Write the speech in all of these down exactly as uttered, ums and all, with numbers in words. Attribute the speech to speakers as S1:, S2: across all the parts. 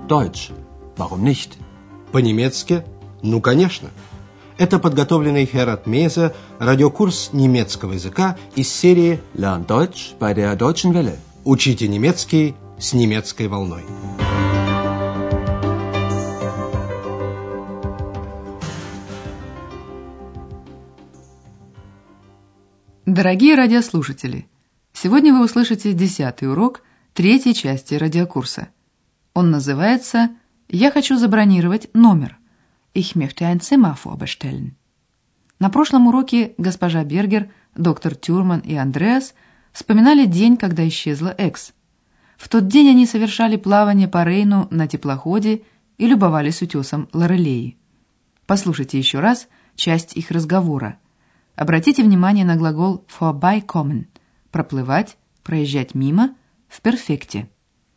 S1: Deutsch. Warum nicht?
S2: По-немецки? Ну, конечно. Это подготовленный Херат Мейзе радиокурс немецкого языка из серии
S1: Lern Deutsch bei der Deutschen Welle.
S2: Учите немецкий с немецкой волной.
S3: Дорогие радиослушатели, сегодня вы услышите десятый урок третьей части радиокурса. Он называется «Я хочу забронировать номер». Ich möchte ein Zimmer vorbestellen. На прошлом уроке госпожа Бергер, доктор Тюрман и Андреас вспоминали день, когда исчезла Экс. В тот день они совершали плавание по Рейну на теплоходе и любовались утесом Лорелеи. Послушайте еще раз часть их разговора. Обратите внимание на глагол vorbeikommen – проплывать, проезжать мимо в перфекте.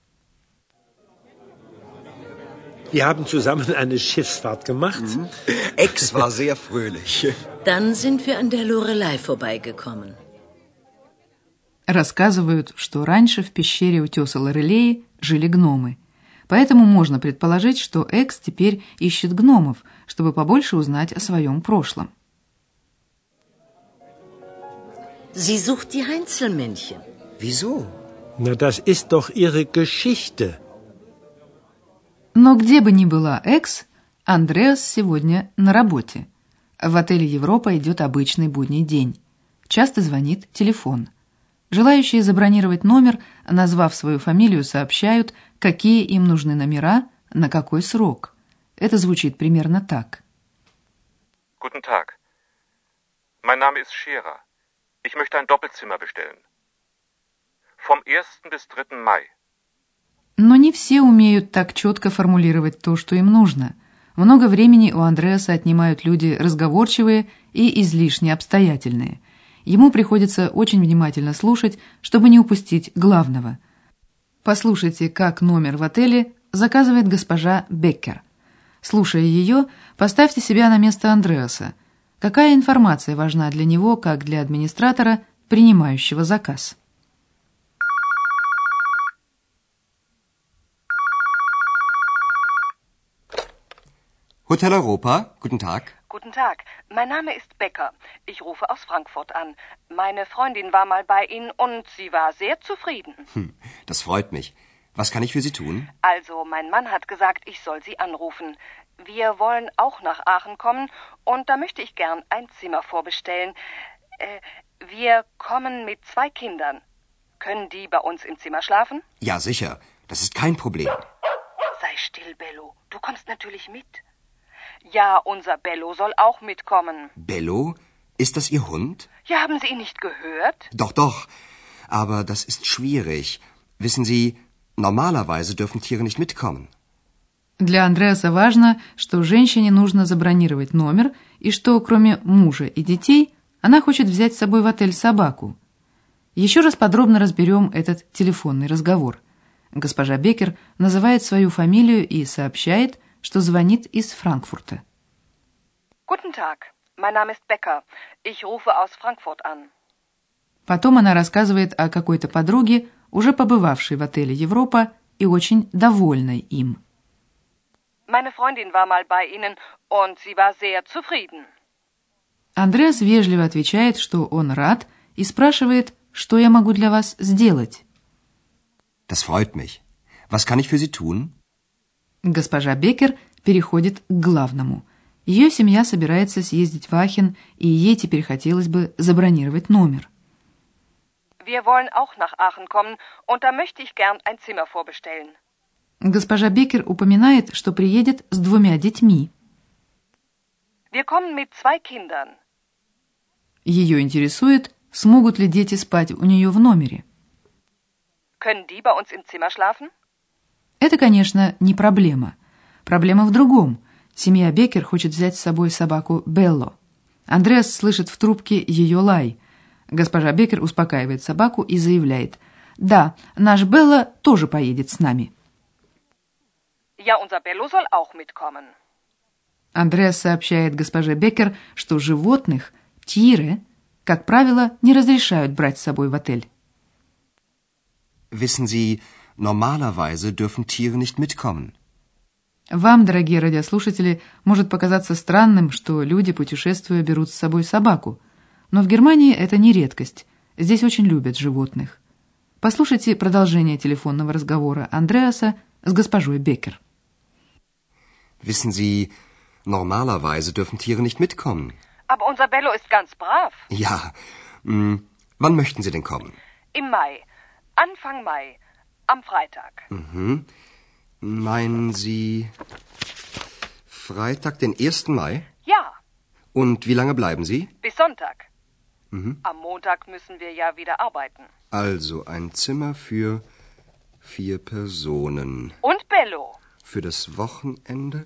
S4: Wir haben zusammen eine Schiffsfahrt gemacht.
S5: Mhm. Ex war sehr fröhlich.
S6: Dann sind wir an der Lorelei vorbeigekommen.
S3: Рассказывают, что раньше в пещере утеса Лорелеи жили гномы. Поэтому можно предположить, что Экс теперь ищет гномов, чтобы побольше узнать о своем прошлом.
S6: Sie sucht die Heinzelmännchen.
S5: Wieso?
S4: Na, das ist doch ihre Geschichte.
S3: Но где бы ни была Экс, Андреас сегодня на работе. В отеле «Европа» идет обычный будний день. Часто звонит телефон. Желающие забронировать номер, назвав свою фамилию, сообщают, какие им нужны номера, на какой срок. Это звучит примерно так.
S7: Guten Tag. Mein Name ist Scherer. Ich möchte ein Doppelzimmer bestellen. Vom ersten bis dritten Mai.
S3: Но не все умеют так четко формулировать то, что им нужно. Много времени у Андреаса отнимают люди разговорчивые и излишне обстоятельные. Ему приходится очень внимательно слушать, чтобы не упустить главного. Послушайте, как номер в отеле заказывает госпожа Беккер. Слушая ее, поставьте себя на место Андреаса. Какая информация важна для него, как для администратора, принимающего заказ?
S5: Hotel Europa, guten Tag.
S8: Guten Tag, mein Name ist Becker. Ich rufe aus Frankfurt an. Meine Freundin war mal bei Ihnen und sie war sehr zufrieden.
S5: Hm, das freut mich. Was kann ich für Sie tun?
S8: Also, mein Mann hat gesagt, ich soll Sie anrufen. Wir wollen auch nach Aachen kommen und da möchte ich gern ein Zimmer vorbestellen. Äh, wir kommen mit zwei Kindern. Können die bei uns im Zimmer schlafen?
S5: Ja, sicher. Das ist kein Problem.
S8: Sei still, Bello. Du kommst natürlich mit. Ja, unser Bello soll auch mitkommen.
S5: Bello? Ist das Ihr Hund?
S8: Ja, haben Sie ihn nicht gehört?
S5: Doch, doch. Aber das ist schwierig. Wissen Sie, normalerweise dürfen Tiere nicht mitkommen.
S3: Для Андреаса важно, что женщине нужно забронировать номер, и что, кроме мужа и детей, она хочет взять с собой в отель собаку. Еще раз подробно разберем этот телефонный разговор. Госпожа Беккер называет свою фамилию и сообщает, что звонит из Франкфурта.
S8: Guten Tag, mein Name ist Becker. Ich rufe aus Frankfurt an.
S3: Потом она рассказывает о какой-то подруге, уже побывавшей в отеле «Европа» и очень довольной им.
S8: Meine Freundin war mal bei Ihnen und sie war sehr zufrieden.
S3: Андреас вежливо отвечает, что он рад, и спрашивает, что я могу для вас сделать.
S5: Das freut mich. Was kann ich für Sie tun?
S3: Госпожа Беккер переходит к главному. Ее семья собирается съездить в Ахен, и ей теперь хотелось бы забронировать номер.
S8: Wir wollen auch nach Aachen kommen, und da möchte ich gern ein Zimmer vorbestellen.
S3: Госпожа Беккер упоминает, что приедет с двумя детьми.
S8: Wir kommen mit zwei Kindern.
S3: Ее интересует, смогут ли дети спать у нее в номере.
S8: Können die bei uns im Zimmer schlafen?
S3: Это, конечно, не проблема. Проблема в другом. Семья Беккер хочет взять с собой собаку Белло. Андреас слышит в трубке ее лай. Госпожа Беккер успокаивает собаку и заявляет: «Да, наш Белло тоже поедет с нами».
S8: Ja, unser Bello soll auch mitkommen.
S3: Андреас сообщает госпоже Беккер, что животных, тире, как правило, не разрешают брать с собой в отель.
S5: Wissen Sie, normalerweise dürfen Tiere nicht mitkommen.
S3: Вам, дорогие радиослушатели, может показаться странным, что люди, путешествуя, берут с собой собаку. Но в Германии это не редкость. Здесь очень любят животных. Послушайте продолжение телефонного разговора Андреаса с госпожой Беккер.
S5: Wissen Sie, normalerweise dürfen Tiere nicht mitkommen.
S8: Aber unser Bello ist ganz brav.
S5: Ja, mh, wann möchten Sie denn kommen?
S8: Im Mai. Anfang Mai. Am Freitag.
S5: Mhm. Meinen Sie Freitag, den ersten Mai?
S8: Ja,
S5: Und wie lange bleiben Sie?
S8: bis Sonntag.
S5: Mhm.
S8: Am Montag müssen wir ja wieder arbeiten.
S5: Also ein Zimmer für vier Personen.
S8: Und Bello.
S5: Für das Wochenende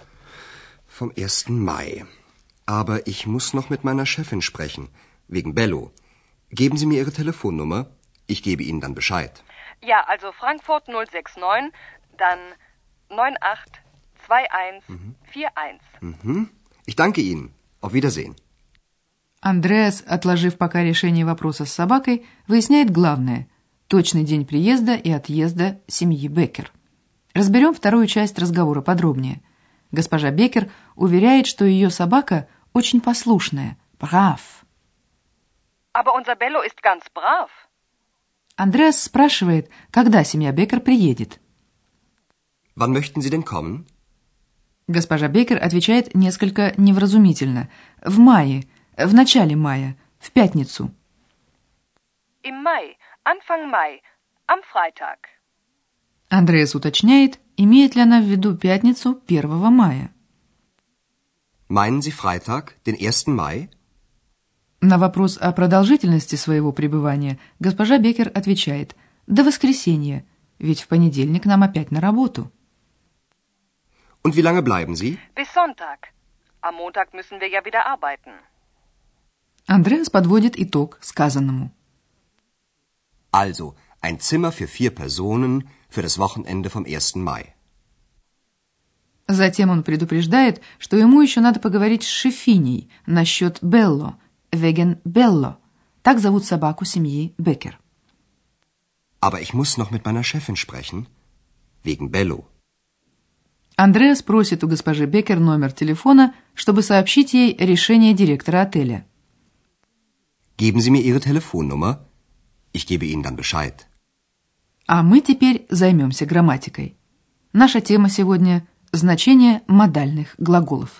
S5: vom ersten Mai. Aber ich muss noch mit meiner Chefin sprechen, wegen Bello. Geben Sie mir Ihre Telefonnummer. Ich gebe Ihnen dann Bescheid.
S8: Ja, also Frankfurt null sechs neun, dann neun acht zwei eins vier eins.
S5: Mhm. Ich danke Ihnen. Auf Wiedersehen.
S3: Андреас, отложив пока решение вопроса с собакой, выясняет главное – точный день приезда и отъезда семьи Беккер. Разберем вторую часть разговора подробнее. Госпожа Беккер уверяет, что ее собака очень послушная, brav.
S8: Aber unser Bello ist ganz brav.
S3: Андреас спрашивает, когда семья Беккер приедет.
S5: Wann möchten Sie denn kommen?
S3: Госпожа Беккер отвечает несколько невразумительно. В мае, в начале мая, в пятницу.
S8: Im Mai. Anfang Mai. Am Freitag.
S3: Андреас уточняет, имеет ли она в виду пятницу первого мая.
S5: Meinen Sie Freitag, den ersten Mai?
S3: На вопрос о продолжительности своего пребывания госпожа Беккер отвечает «до воскресенья, ведь в понедельник нам опять на работу».
S5: Und wie lange bleiben Sie?
S8: Bis Sonntag. Am Montag müssen wir ja wieder arbeiten.
S3: Андреас подводит итог сказанному.
S5: Also, ein Zimmer für vier Personen für das Wochenende vom ersten Mai.
S3: Затем он предупреждает, что ему еще надо поговорить с шефиней насчет Белло, wegen Bello. Так зовут собаку семьи Беккер.
S5: Aber ich muss noch mit meiner Chefin sprechen, wegen Bello.
S3: Андреас просит у госпожи Беккер номер телефона, чтобы сообщить ей решение директора отеля.
S5: Geben Sie mir Ihre Telefonnummer. Ich gebe Ihnen dann Bescheid.
S3: А мы теперь займемся грамматикой. Наша тема сегодня – значение модальных глаголов.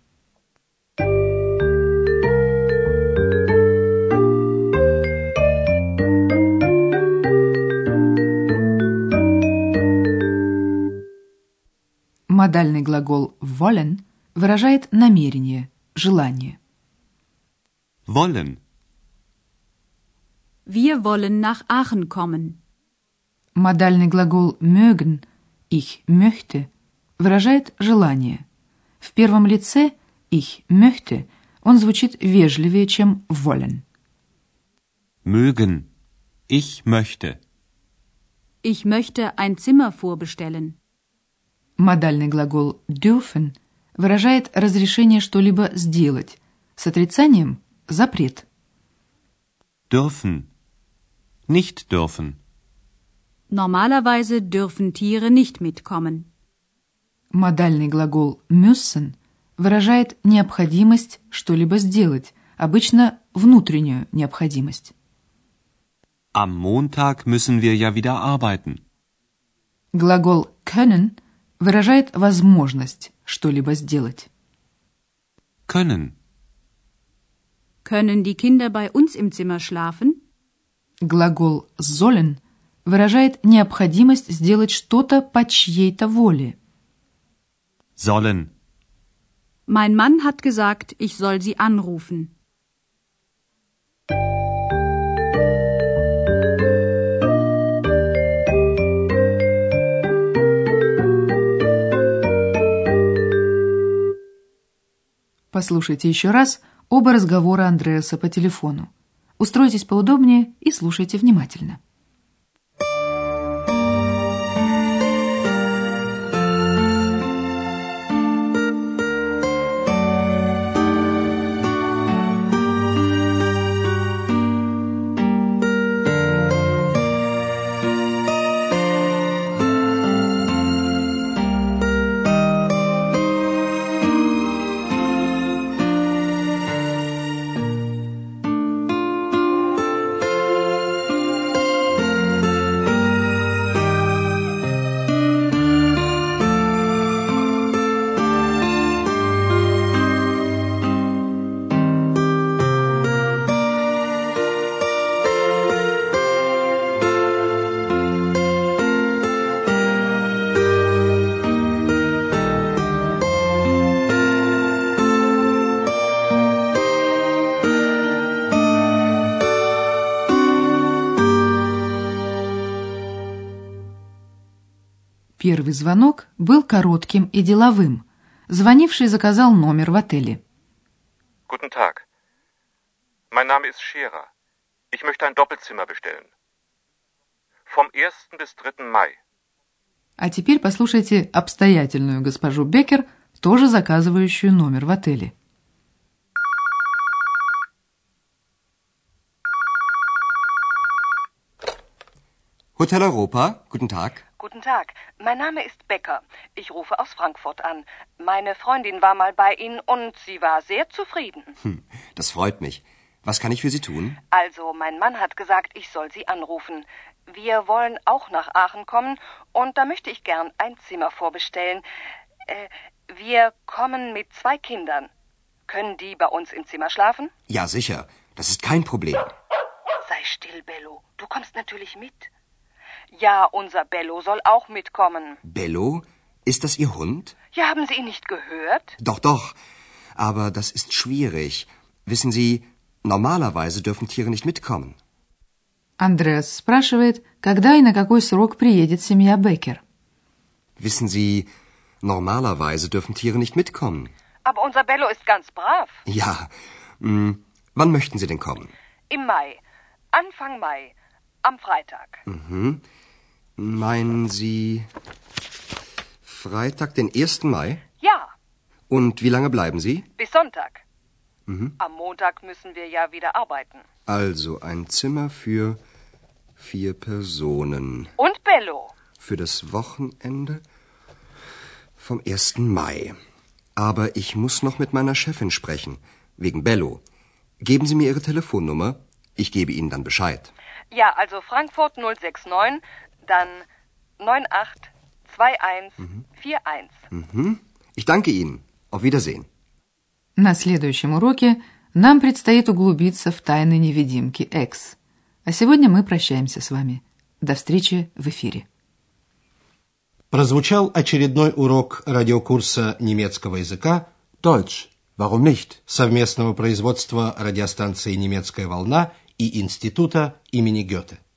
S3: Модальный глагол wollen выражает намерение, желание.
S9: Wollen.
S10: Wir wollen nach Aachen kommen.
S3: Модальный глагол mögen, ich möchte, выражает желание. В первом лице ich möchte он звучит вежливее, чем wollen.
S9: Mögen. Ich möchte.
S10: Ich möchte ein Zimmer vorbestellen.
S3: Модальный глагол dürfen выражает разрешение что-либо сделать. С отрицанием – запрет.
S9: Dürfen. Nicht dürfen.
S10: Normalerweise dürfen Tiere nicht mitkommen.
S3: Модальный глагол müssen выражает необходимость что-либо сделать, обычно внутреннюю необходимость.
S9: Am Montag müssen wir ja wieder arbeiten.
S3: Глагол können выражает возможность что-либо сделать.
S9: Können.
S10: Können die Kinder bei uns im Zimmer schlafen?
S3: Глагол sollen выражает необходимость сделать что-то по чьей-то воле.
S9: Sollen.
S10: Mein Mann hat gesagt, ich soll sie anrufen. Послушайте еще раз оба разговора Андреаса по телефону. Устройтесь поудобнее и слушайте внимательно.
S3: Первый звонок был коротким и деловым. Звонивший заказал номер в отеле.
S7: Guten Tag. Mein Name ist Scherer. Ich möchte ein Doppelzimmer bestellen. Vom ersten bis dritten Mai.
S3: А теперь послушайте обстоятельную госпожу Беккер, тоже заказывающую номер в отеле.
S5: Hotel Europa, guten Tag.
S8: Guten Tag, mein Name ist Becker. Ich rufe aus Frankfurt an. Meine Freundin war mal bei Ihnen und sie war sehr zufrieden.
S5: Hm, das freut mich. Was kann ich für Sie tun?
S8: Also, mein Mann hat gesagt, ich soll Sie anrufen. Wir wollen auch nach Aachen kommen und da möchte ich gern ein Zimmer vorbestellen. Äh, wir kommen mit zwei Kindern. Können die bei uns im Zimmer schlafen?
S5: Ja, sicher. Das ist kein Problem.
S8: Sei still, Bello. Du kommst natürlich mit. Ja, unser Bello soll auch mitkommen.
S5: Bello? Ist das Ihr Hund?
S8: Ja, haben Sie ihn nicht gehört?
S5: Doch, doch. Aber das ist schwierig. Wissen Sie, normalerweise dürfen Tiere nicht mitkommen.
S3: Андреас спрашивает, когда и на какой срок приедет семья Беккер.
S5: Wissen Sie, normalerweise dürfen Tiere nicht mitkommen.
S8: Aber unser Bello ist ganz brav.
S5: Ja. Mh, wann möchten Sie denn kommen?
S8: Im Mai. Anfang Mai. Am Freitag.
S5: Mhm. Meinen Sie Freitag, den ersten Mai?
S8: Ja.
S5: Und wie lange bleiben Sie?
S8: Bis Sonntag.
S5: Mhm.
S8: Am Montag müssen wir ja wieder arbeiten.
S5: Also ein Zimmer für vier Personen.
S8: Und Bello.
S5: Für das Wochenende vom ersten Mai. Aber ich muss noch mit meiner Chefin sprechen, wegen Bello. Geben Sie mir Ihre Telefonnummer, ich gebe Ihnen dann Bescheid.
S8: Ja, also Frankfurt null sechs neun, dann neun acht zwei eins vier eins.
S5: Mhm. Ich danke Ihnen. Auf Wiedersehen.
S3: На следующем уроке нам предстоит углубиться в тайны невидимки X. А сегодня мы прощаемся с вами. До встречи в эфире.
S2: Прозвучал очередной урок радиокурса немецкого языка
S1: Deutsch, warum nicht?
S2: совместного производства радиостанции «Немецкая волна» и Института имени Гёте.